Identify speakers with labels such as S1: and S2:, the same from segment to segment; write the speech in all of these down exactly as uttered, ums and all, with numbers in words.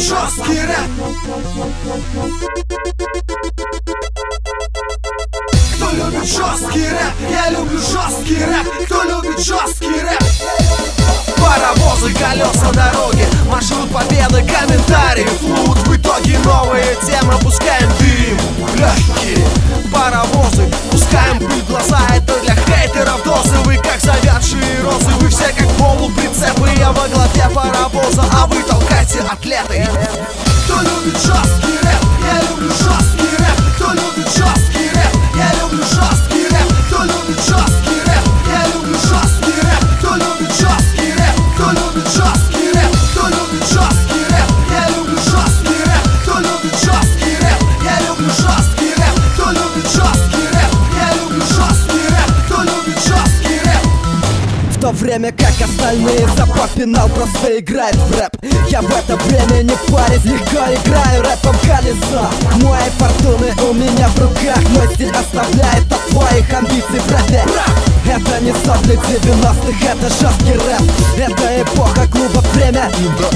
S1: жесткий рэп? Кто любит жесткий рэп? Я люблю жесткий рэп. Кто любит жесткий рэп? Паровозы, колеса, дороги, маршрут победы, комментарии, флут. В итоге новые темы, пускаем дым легкие. Паровозы, пускаем пыль в глаза. Это для хейтеров дозы. Вы как завядшие розы, вы все как полуприцепы. Я во главе паровоза, а вы толкайте атлеты. Кто любит жесткий рэп? Я люблю жесткий рэп. Кто любит жесткий рэп? Я люблю жесткий рэп. Кто любит жесткий рэп? Я люблю жесткий рэп. Кто любит жесткий рэп? Кто любит жесткий рэп? Кто любит жесткий рэп? Я люблю жесткий рэп. Кто любит жесткий рэп? Я люблю жесткий рэп. Кто любит жесткий рэп? Я люблю жесткий рэп. Кто любит жесткий рэп?
S2: В то время как остальные за попинал просто играет в рэп. Я в это время не парюсь, легко играю рэпом колесо. Мои фортуны у меня в руках. Мой стиль оставляет от твоих амбиций в рэпе. Это не сопли девяностых, это жесткий рэп. Это эпоха клуба, время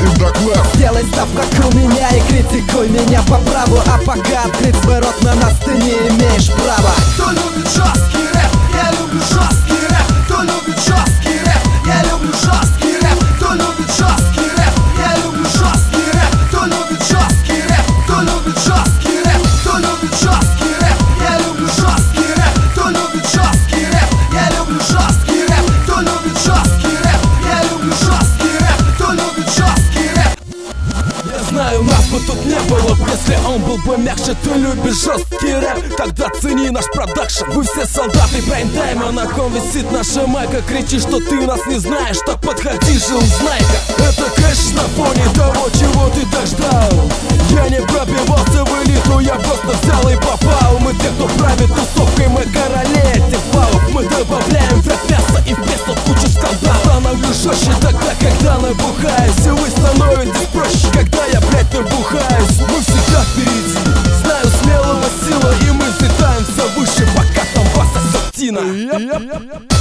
S2: Сделай ставку, как у меня, и критикуй меня по праву. А пока открыть свой рот на нас ты не имеешь права.
S1: Кто любит жесткий рэп? Я люблю жесткий рэп. Кто любит жесткий рэп? Я люблю жесткий рэп. Кто любит жесткий рэп? Я люблю жесткий рэп. Кто любит жесткий рэп? Кто любит жесткий рэп? Кто любит жесткий рэп? Я люблю жесткий рэп. Кто любит жесткий рэп? Я люблю жесткий рэп. Кто любит жесткий рэп? Я люблю жесткий рэп. Кто любит жесткий рэп?
S3: Я знаю, нас бы тут не было, если он был бы мягче. Ты любишь жесткий рэп, тогда цени наш продакшн. Вы все солдаты брейнтайма, на ком висит наша майка. Кричи, что ты нас не знаешь, так подходи же, узнай-ка. Это кэш на фоне того, чего ты так ждал. Я не пробивался в элиту, я просто взял и попал. Мы те, кто правит тусовкой, мы короли этих баллов. Мы добавляем в рэп мясо и в песо кучу скандалов. Становлюсь жестче тогда, когда набухаюсь, и вы становитесь проще, когда я, блядь, набухаюсь. Мы всегда впереди, знаю смелого сила, и мы взлетаем все выше, пока там вас осетина.